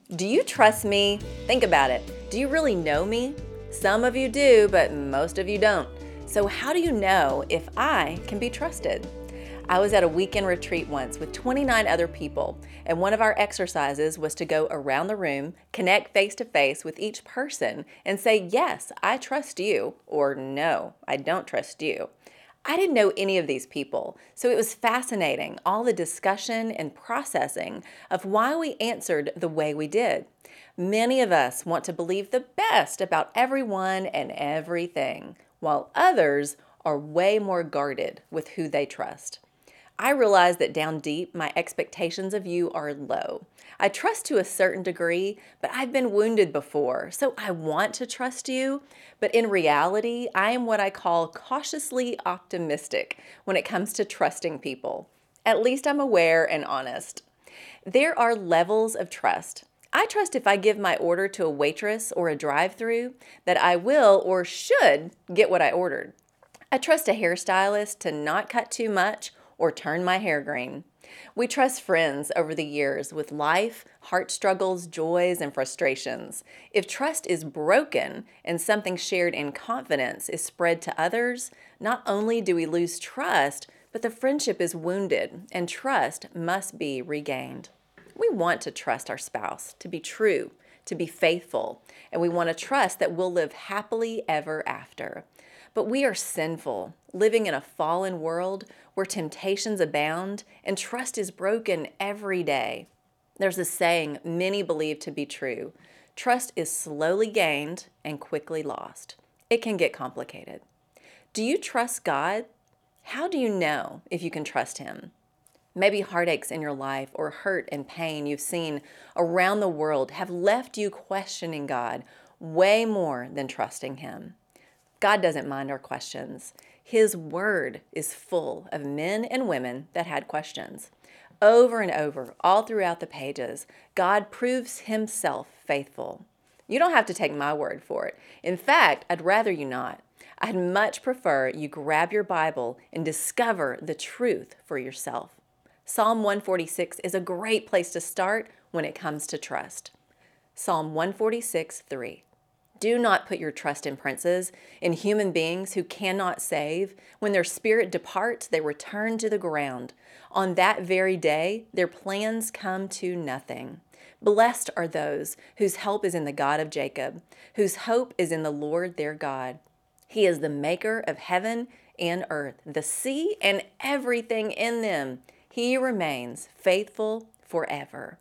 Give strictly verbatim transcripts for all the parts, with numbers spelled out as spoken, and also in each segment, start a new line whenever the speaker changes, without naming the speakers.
Do you trust me? Think about it. Do you really know me? Some of you do, but most of you don't. So how do you know if I can be trusted? I was at a weekend retreat once with twenty-nine other people, and one of our exercises was to go around the room, connect face to face with each person, and say, yes, I trust you, or no, I don't trust you. I didn't know any of these people, so it was fascinating, all the discussion and processing of why we answered the way we did. Many of us want to believe the best about everyone and everything, while others are way more guarded with who they trust. I realize that down deep, my expectations of you are low. I trust to a certain degree, but I've been wounded before, so I want to trust you. But in reality, I am what I call cautiously optimistic when it comes to trusting people. At least I'm aware and honest. There are levels of trust. I trust if I give my order to a waitress or a drive-thru that I will or should get what I ordered. I trust a hairstylist to not cut too much or turn my hair green. We trust friends over the years with life, heart struggles, joys, and frustrations. If trust is broken and something shared in confidence is spread to others, not only do we lose trust, but the friendship is wounded and trust must be regained. We want to trust our spouse to be true, to be faithful, and we want to trust that we'll live happily ever after. But we are sinful, living in a fallen world where temptations abound and trust is broken every day. There's a saying many believe to be true. Trust is slowly gained and quickly lost. It can get complicated. Do you trust God? How do you know if you can trust Him? Maybe heartaches in your life or hurt and pain you've seen around the world have left you questioning God way more than trusting Him. God doesn't mind our questions. His word is full of men and women that had questions. Over and over, all throughout the pages, God proves Himself faithful. You don't have to take my word for it. In fact, I'd rather you not. I'd much prefer you grab your Bible and discover the truth for yourself. Psalm one forty-six is a great place to start when it comes to trust. Psalm one forty-six, three. Do not put your trust in princes, in human beings who cannot save. When their spirit departs, they return to the ground. On that very day, their plans come to nothing. Blessed are those whose help is in the God of Jacob, whose hope is in the Lord their God. He is the maker of heaven and earth, the sea and everything in them. He remains faithful forever.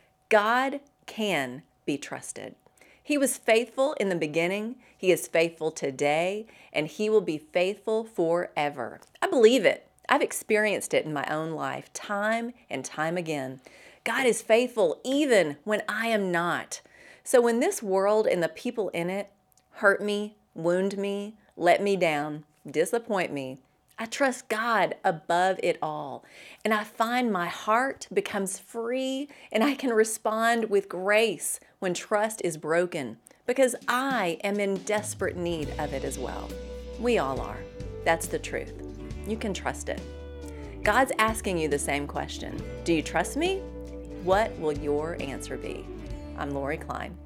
God can be trusted. He was faithful in the beginning, He is faithful today, and He will be faithful forever. I believe it. I've experienced it in my own life time and time again. God is faithful even when I am not. So when this world and the people in it hurt me, wound me, let me down, disappoint me, I trust God above it all, and I find my heart becomes free and I can respond with grace when trust is broken because I am in desperate need of it as well. We all are. That's the truth. You can trust it. God's asking you the same question. Do you trust me? What will your answer be? I'm Lori Klein.